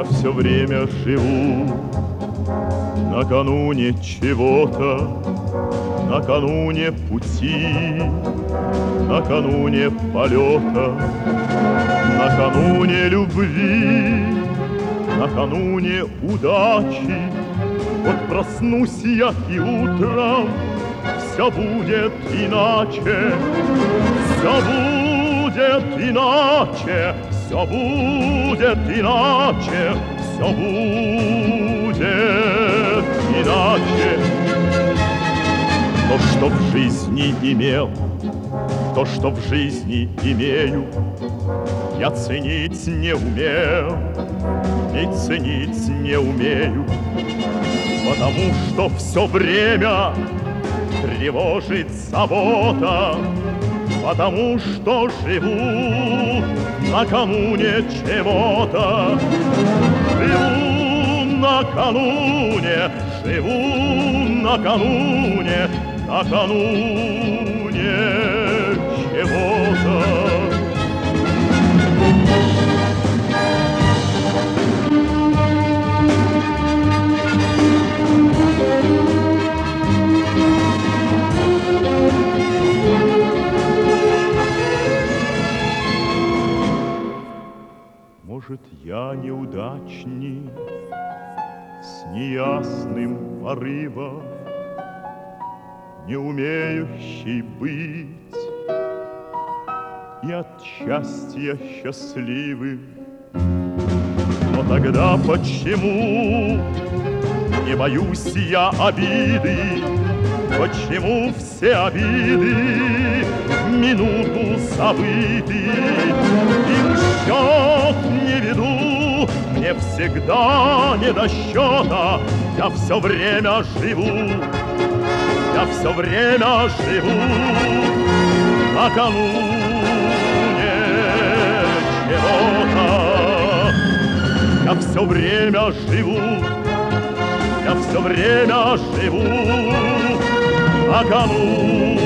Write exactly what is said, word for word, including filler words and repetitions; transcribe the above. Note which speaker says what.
Speaker 1: Я все время живу накануне чего-то, накануне пути, накануне полета, накануне любви, накануне удачи. Вот проснусь я и утром все будет иначе, все будет иначе, все будет иначе, все будет иначе. То, что в жизни имел, то, что в жизни имею, я ценить не умел и ценить не умею, потому что все время тревожит забота, потому что живу накануне чего-то, живу накануне, живу накануне, накануне чего-то. Может, я неудачник с неясным порывом, не умеющий быть и от счастья счастливым. Но тогда почему не боюсь я обиды? Почему все обиды в минуту забыты? Им счет не веду, мне всегда не до счета. Я все время живу, я все время живу накануне чего-то. Я все время живу, я все время живу накануне